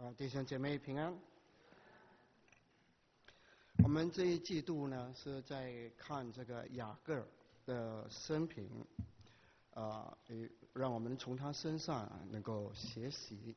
弟兄姐妹平安。我们这一季度呢是在看这个雅各的生平，让我们从他身上能够学习，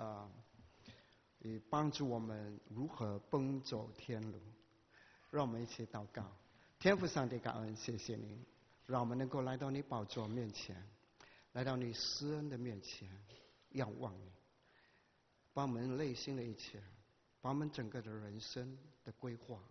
帮助我们如何奔走天路。让我们一起祷告。天父上帝，感恩谢谢您，让我们能够来到你宝座面前，来到你施恩的面前，仰望你，把我们内心的一切，把我们整个的人生的规划，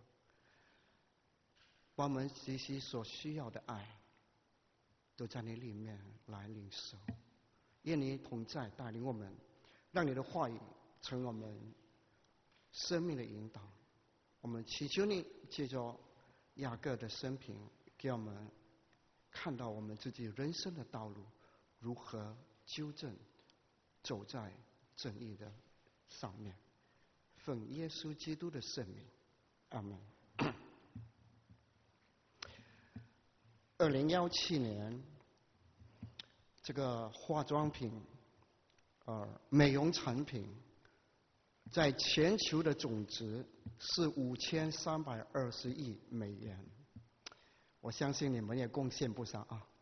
把我们学习所需要的爱，都在你里面来领受。愿你同在，带领我们，让你的话语成我们生命的引导。我们祈求你借着雅各的生平，给我们看到我们自己人生的道路如何纠正，走在正义的上面。奉耶稣基督的圣名，阿门。2017年，这个化妆品、美容产品，在全球的总值是5320亿美元。我相信你们也贡献不少啊。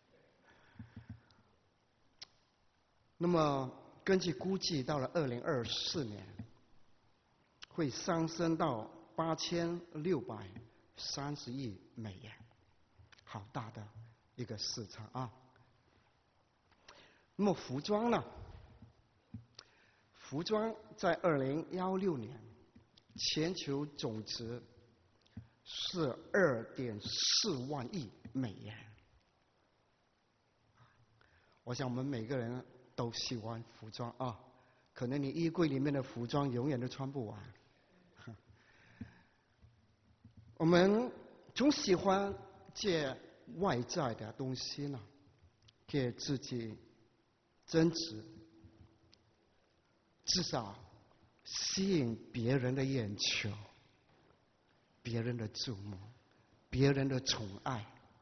那么根据估计，到了2024年，会上升到8630亿美元，好大的一个市场啊！那么服装呢？服装在2016年全球总值是2.4万亿美元。我想我们每个人都喜欢服装啊，可能你衣柜里面的服装永远都穿不完。我们总喜欢借外在的东西呢，给自己增值，至少吸引别人的眼球，别人的注目，别人的宠爱。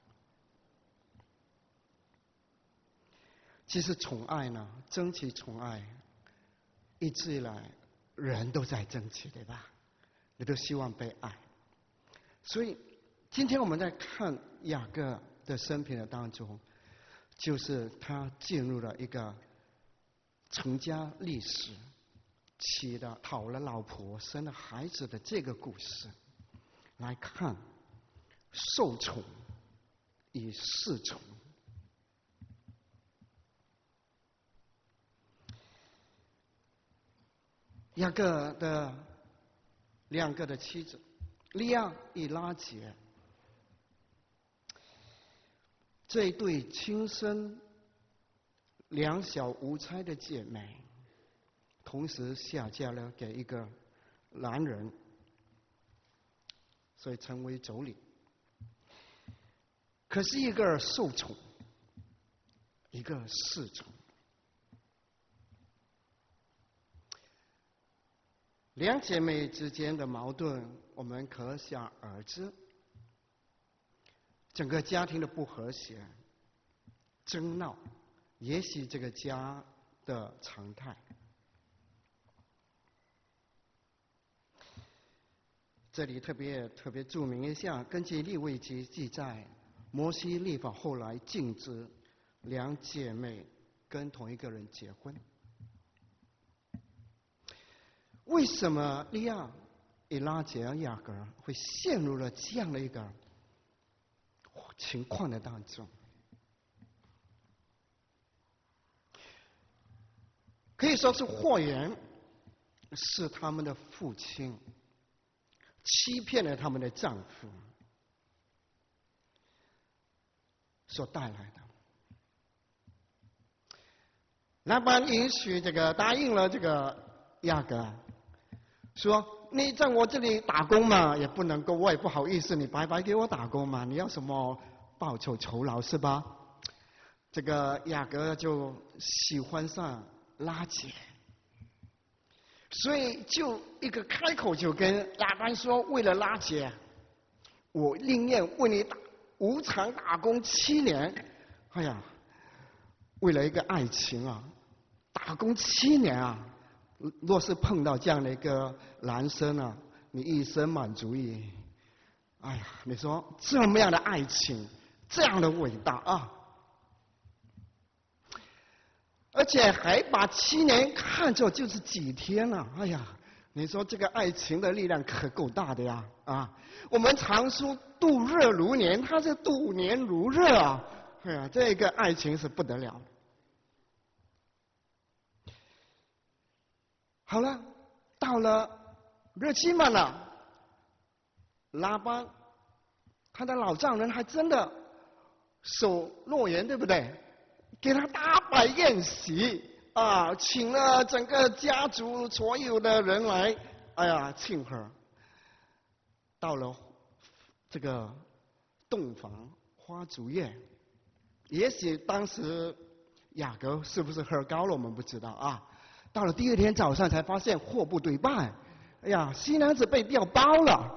其实宠爱呢，争取宠爱，一直以来人都在争取，对吧？你都希望被爱。所以今天我们在看雅各的生平的当中，就是他进入了一个成家立室，讨了老婆，生了孩子的这个故事，来看受宠与侍从。雅各的2个的妻子利亚与拉结，这一对亲生两小无猜的姐妹，同时下嫁了给一个男人，所以成为妯娌。可是一个受宠，一个侍从。两姐妹之间的矛盾，我们可想而知。整个家庭的不和谐、争闹，也许这个家的常态。这里特别注明一下，根据利未记记载，摩西律法后来禁止两姐妹跟同一个人结婚。为什么利亚与拉结雅各会陷入了这样的一个情况的当中？可以说是祸源是他们的父亲欺骗了他们的丈夫所带来的。拉班答应了这个雅各，说你在我这里打工嘛，也不能够，我也不好意思你白白给我打工嘛，你要什么报酬酬劳是吧？这个雅各就喜欢上拉结，所以就一个开口就跟拉班说，为了拉结，我宁愿为你无偿打工7年。为了一个爱情啊，打工7年啊， 若是碰到这样的一个男生啊，你一生满足意。哎呀，你说这么样的爱情，这样的伟大啊！而且还把7年看作就是几天了，哎呀，你说这个爱情的力量可够大的呀！啊，我们常说度日如年，他是度年如日啊！哎呀，这个爱情是不得了。好了，到了日期满了，拉班他的老丈人还真的守诺言，对不对？给他大摆宴席啊，请了整个家族所有的人来，哎呀，庆贺。到了这个洞房花烛夜，也许当时雅各是不是喝高了，我们不知道啊。到了第2天早上才发现货不对半，哎呀，新娘子被调包了。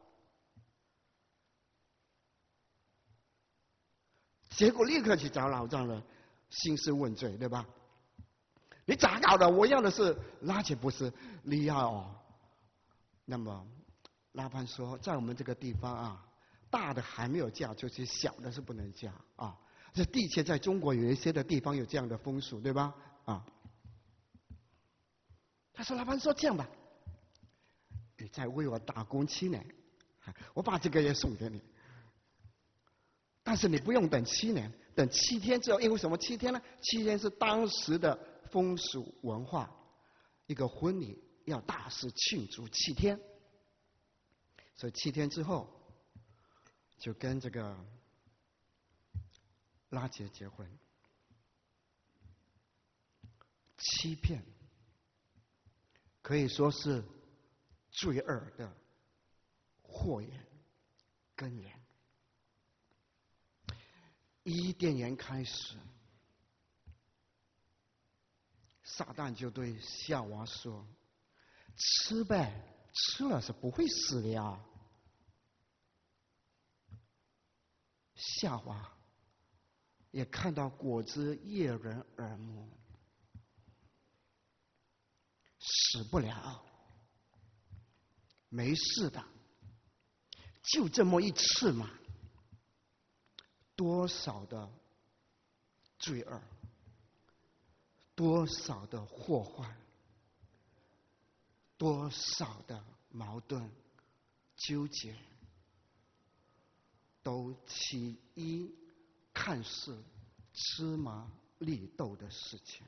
结果立刻去找老丈人兴师问罪，对吧？你咋搞的？我要的是拉结，不是利亚哦。那么拉班说，在我们这个地方啊，大的还没有嫁出去，小的是不能嫁啊。这的确在中国有一些的地方有这样的风俗，对吧？啊。他说：“拉班说这样吧，你再为我打工7年，我把这个也送给你。但是你不用等7年，等7天之后，因为什么7天呢？7天是当时的风俗文化，一个婚礼要大肆庆祝7天，所以7天之后就跟这个拉结结婚。欺骗可以说是罪恶的祸源根源。伊甸园开始，撒旦就对夏娃说：“吃呗，吃了是不会死的呀。”夏娃也看到果子悦人耳目，死不了，没事的，就这么一次嘛。多少的罪恶，多少的祸患，多少的矛盾纠结，都起一看似芝麻绿豆的事情。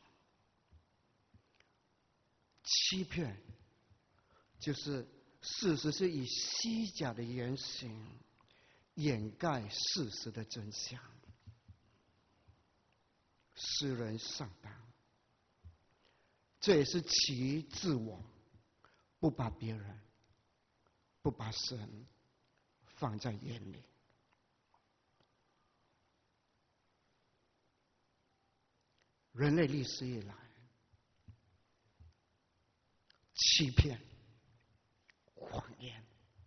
欺骗就是事实是以虚假的言行掩盖事实的真相，使人上当。这也是起于自我，不把别人、不把神放在眼里。人类历史以来，欺骗、谎言，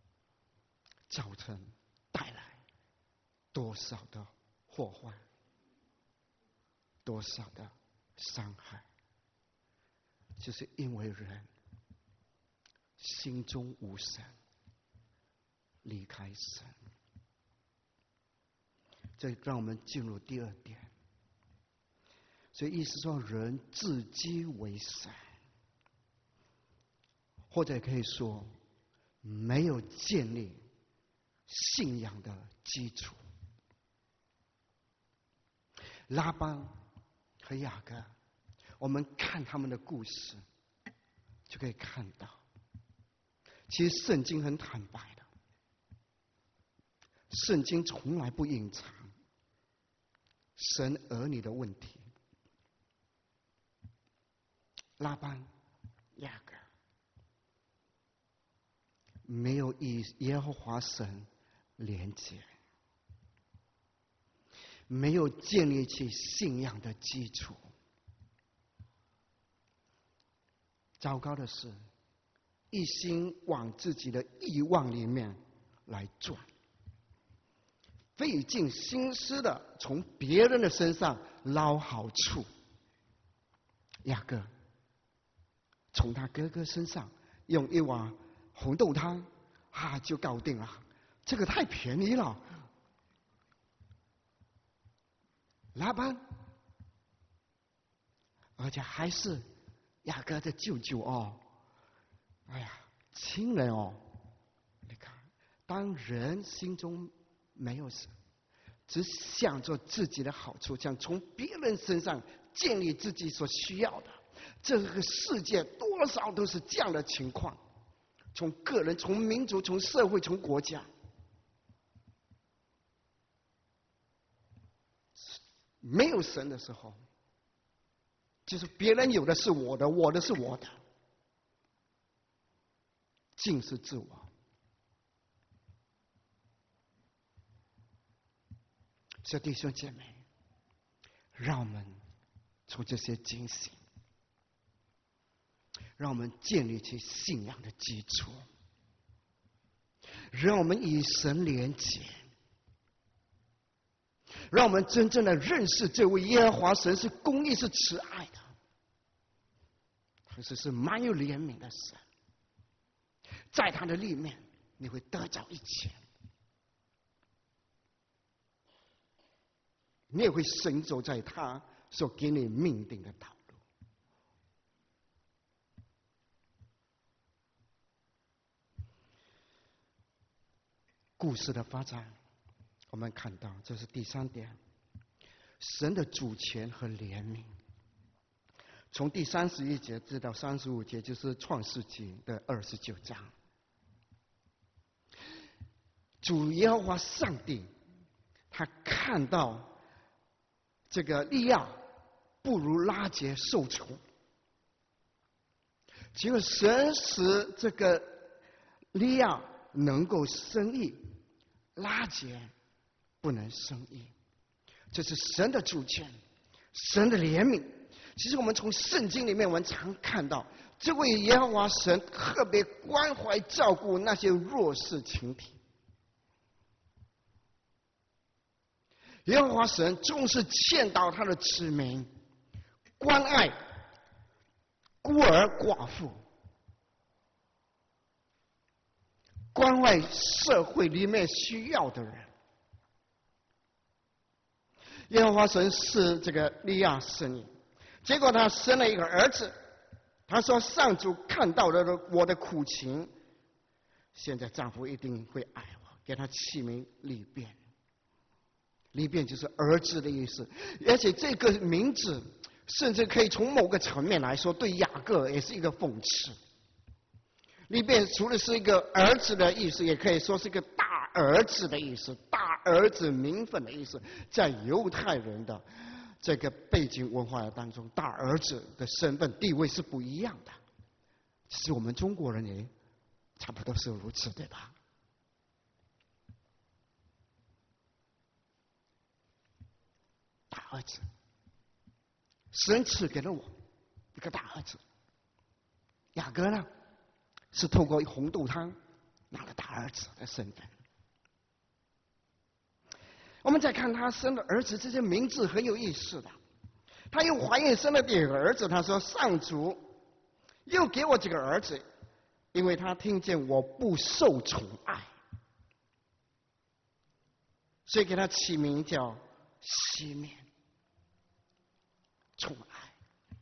带来多少的祸患，多少的伤害，就是因为人心中无神，离开神。这让我们进入第2点。所以意思说，人自己为神，或者可以说没有建立信仰的基础。拉班和雅各，我们看他们的故事，就可以看到，其实圣经很坦白的，圣经从来不隐藏神儿女的问题。拉班、雅各没有与耶和华神连接，没有建立起信仰的基础。糟糕的是，一心往自己的欲望里面来转，费尽心思的从别人的身上捞好处。雅各从他哥哥身上用一碗红豆汤就搞定了，这个太便宜了。拉班，而且还是雅各的舅舅哦。哎呀，亲人哦！你看，当人心中没有神，只想着自己的好处，想从别人身上建立自己所需要的，这个世界多少都是这样的情况。从个人、从民族、从社会、从国家，没有神的时候，就是别人有的是我的，我的是我的，尽是自我。所以弟兄姐妹，让我们从这些警醒，让我们建立起信仰的基础，让我们与神连结，让我们真正的认识这位耶和华神是公义、是慈爱的，可是是蛮有怜悯的神。在他的里面，你会得着一切，你也会行走在他所给你命定的道路。故事的发展，我们看到这是第3点，神的主权和怜悯。从第31节至到35节，就是创世纪的29章。主耶和华上帝，他看到这个利亚不如拉结受宠，结果神使这个利亚能够生育，拉结不能生育，这是神的主权，神的怜悯。其实我们从圣经里面，我们常看到这位耶和华神特别关怀照顾那些弱势群体。耶和华神重视劝导他的子民，关爱孤儿寡妇，关怀社会里面需要的人。耶和华神是这个利亚生育，结果他生了一个儿子。他说：“上主看到了我的苦情，现在丈夫一定会爱我，给他起名利便。”利便就是儿子的意思，而且这个名字甚至可以从某个层面来说，对雅各也是一个讽刺。利便除了是一个儿子的意思，也可以说是一个大儿子的意思，大儿子名分的意思。在犹太人的这个背景文化当中，大儿子的身份地位是不一样的。其实我们中国人也差不多是如此，对吧？大儿子，神赐给了我一个大儿子。雅各呢，是透过红豆汤拿了大儿子的身份。我们再看他生的儿子，这些名字很有意思的。他又怀孕生了第2个儿子，他说：“上主又给我这个儿子，因为他听见我不受宠爱，所以给他起名叫西面。”宠爱。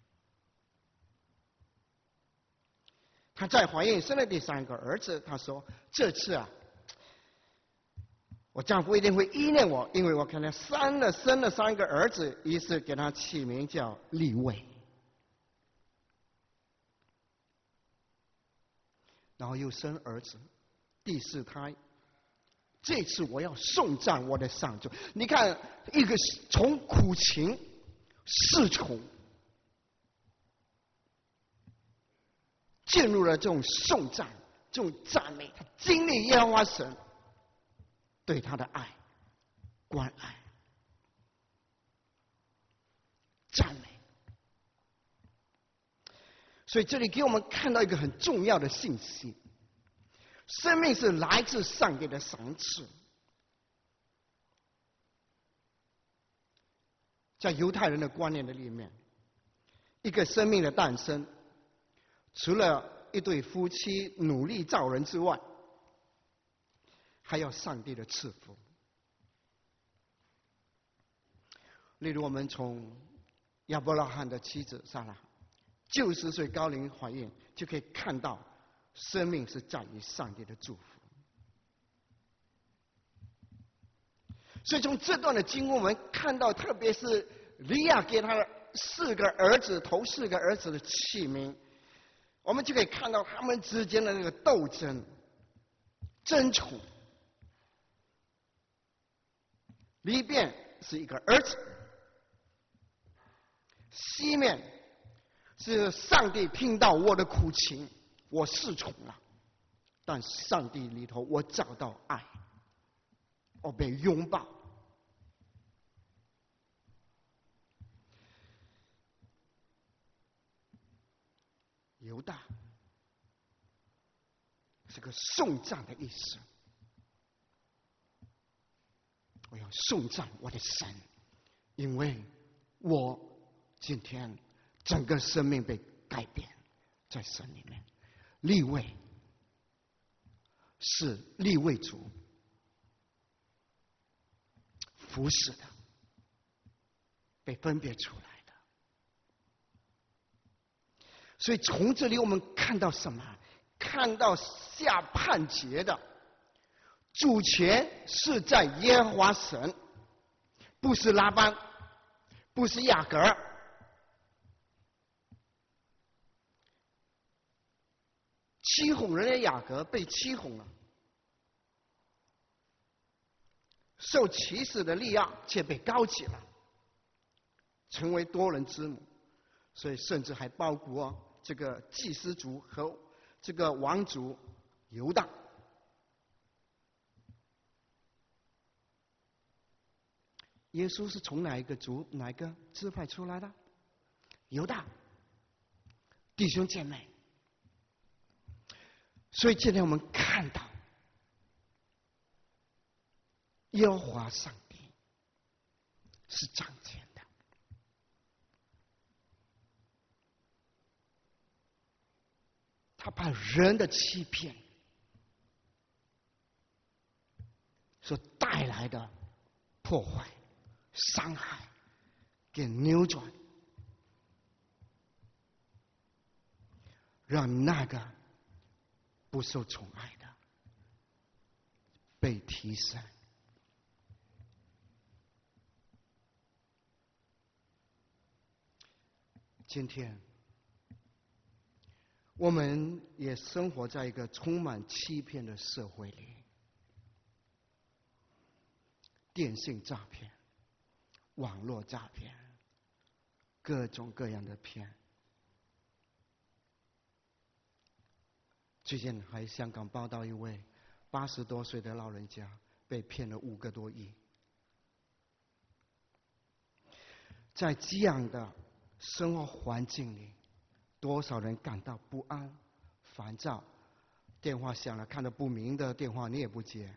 她再怀孕生了第3个儿子，她说：“这次我丈夫一定会依恋我，因为我看他生了3个儿子，于是给他起名叫利未。”然后又生儿子，第4胎。这次我要颂赞我的上主。你看，一个从苦情侍从进入了这种颂赞、这种赞美，他经历耶和华神对他的爱、关爱、赞美。所以这里给我们看到一个很重要的信息：生命是来自上帝的赏赐。在犹太人的观念的里面，一个生命的诞生， 除了一对夫妻努力造人之外，还有上帝的赐福。例如，我们从亚伯拉罕的妻子撒拉90岁高龄怀孕，就可以看到生命是在于上帝的祝福。所以从这段的经文，我们看到，特别是利亚给他的4个儿子，头4个儿子的起名，我们就可以看到他们之间的那个斗争、争宠。里边是一个儿子，西面是上帝听到我的苦情，我失宠了，但上帝里头我找到爱，我被拥抱。犹大是个颂赞的意思，我要颂赞我的神，因为我今天整个生命被改变，在神里面。利未是利未族服侍的，被分别出来的。所以从这里我们看到什么？看到下判决的主权是在耶和华神，不是拉班，不是雅各。欺哄人的雅各被欺哄了，受歧视的利亚却被高举了，成为多人之母。所以甚至还包括这个祭司族和这个王族犹大。耶稣是从哪一个族、哪一个支派出来的？犹大。弟兄姐妹，所以今天我们看到耶和华上帝是掌权的，他把人的欺骗所带来的破坏、伤害给扭转，让那个不受宠爱的被提升。今天我们也生活在一个充满欺骗的社会里，电信诈骗、网络诈骗，各种各样的骗。最近还香港报道一位80多岁的老人家被骗了5个多亿。在这样的生活环境里，多少人感到不安、烦躁，电话响了，看到不明的电话你也不接。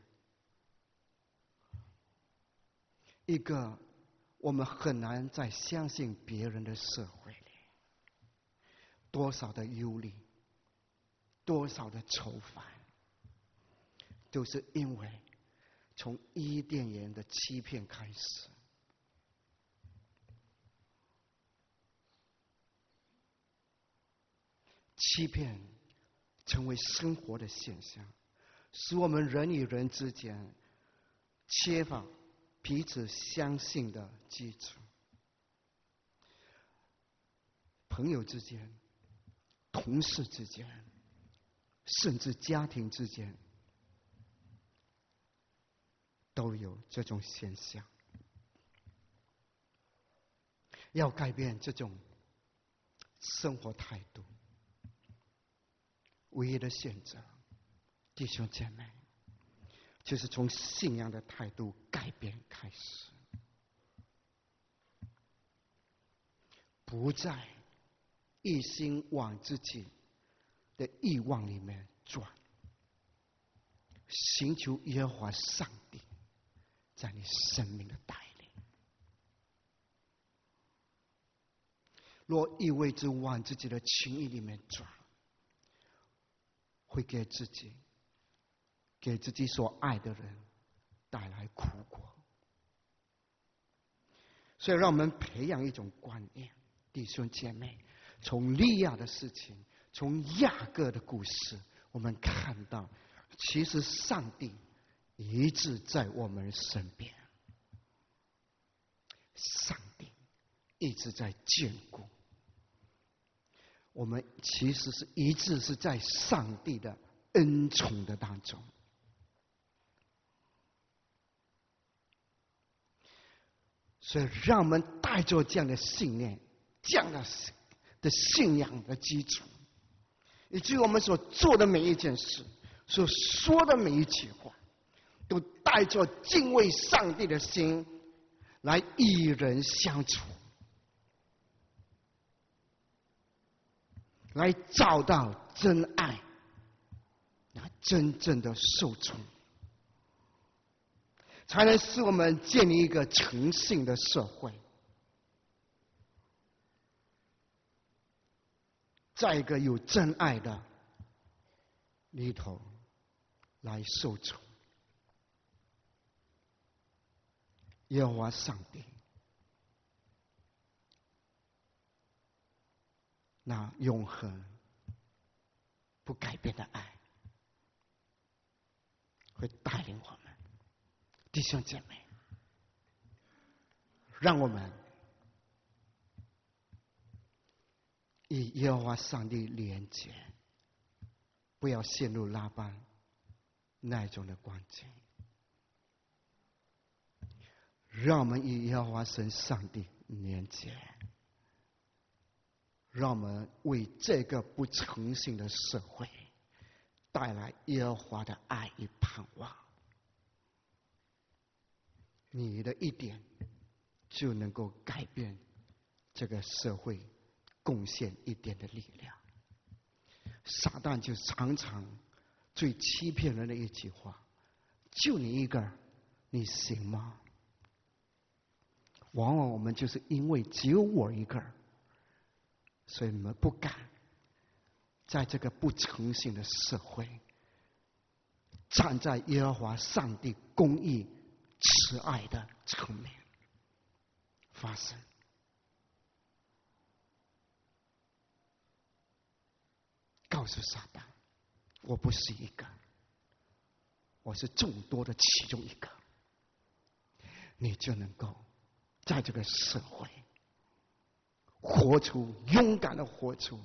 一个我们很难再相信别人的社会里，多少的忧虑，多少的愁烦，都是因为从伊甸园的欺骗开始。欺骗成为生活的现象，使我们人与人之间缺乏彼此相信的基础，朋友之间、同事之间，甚至家庭之间，都有这种现象。要改变这种生活态度，唯一的选择，弟兄姐妹，就是从信仰的态度改变开始，不再一心往自己的欲望里面转，寻求耶和华上帝在你生命的带领。若一味之往自己的情欲里面转， 会给自己所爱的人带来苦果。所以让我们培养一种观念，弟兄姐妹，从利亚的事情，从雅各的故事，我们看到其实上帝一直在我们身边，上帝一直在眷顾我们，其实是一直是在上帝的恩宠的当中。所以让我们带着这样的信念，这样的信仰的基础，以及我们所做的每一件事，所说的每一句话，都带着敬畏上帝的心来与人相处，来找到真爱，那真正的受宠，才能使我们建立一个诚信的社会，在一个有真爱的里头来受宠。耶和华上帝那永恒不改变的爱会带领我们，弟兄姐妹，让我们与耶和华上帝连结，不要陷入拉班那种的光景。让我们与耶和华神上帝连结，让我们为这个不诚信的社会带来耶和华的爱与盼望。你的一点就能够改变这个社会，贡献一点的力量。撒旦就常常最欺骗人的一句话：就你一个，你行吗？往往我们就是因为只有我一个，所以我们不敢在这个不诚信的社会，站在耶和华上帝公义慈爱的层面发生。告诉撒旦，我不是一个，我是众多的其中一个，你就能够在这个社会活出，勇敢的活出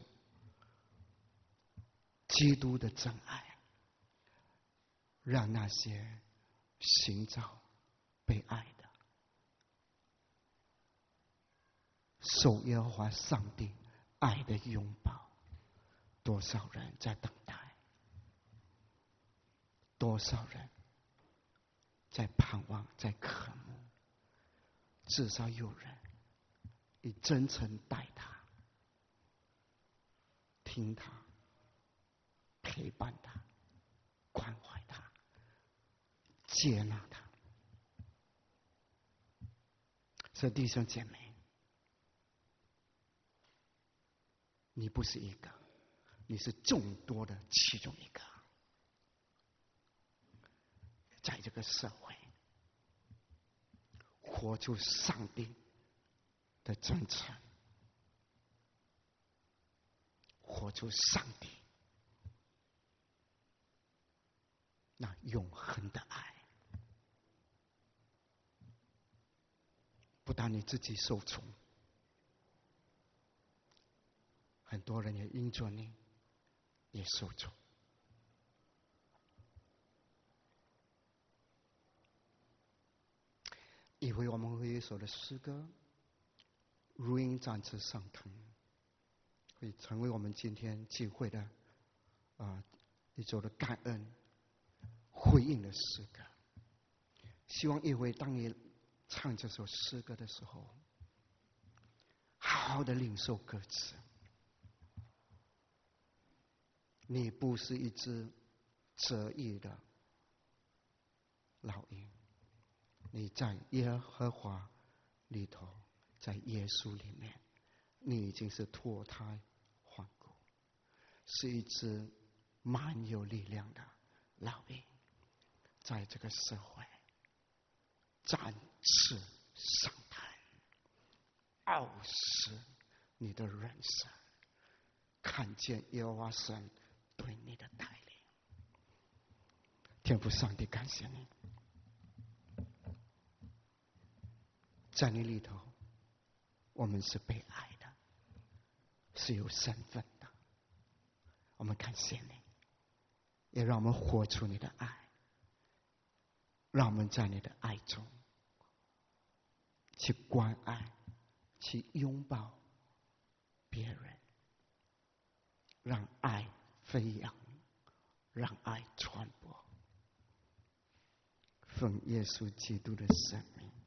基督的真爱，让那些寻找被爱的，受耶和华上帝爱的拥抱。多少人在等待，多少人在盼望，在渴慕，至少有人以真诚待他，听他，陪伴他，关怀他，接纳他。所以弟兄姐妹，你不是一个，你是众多的其中一个，在这个社会活出上帝的真诚，活出上帝那永恒的爱。不但你自己受宠，很多人也因着你也受宠。一会我们会有一首的诗歌《如鹰展翅上腾》，会成为我们今天聚会的一首的感恩回应的诗歌。希望一会当你唱这首诗歌的时候，好好的领受歌词。你不是一只折翼的老鹰，你在耶和华里头，在耶稣里面，你已经是脱胎换骨，是一只蛮有力量的老鹰，在这个社会展翅上腾，傲视你的人生，看见耶和华神对你的带领。天父上帝，感谢你，在你里头，我们是被爱的，是有身份的。我们感谢你，也让我们活出你的爱，让我们在你的爱中去关爱，去拥抱别人，让爱飞扬，让爱传播。奉耶稣基督的圣名。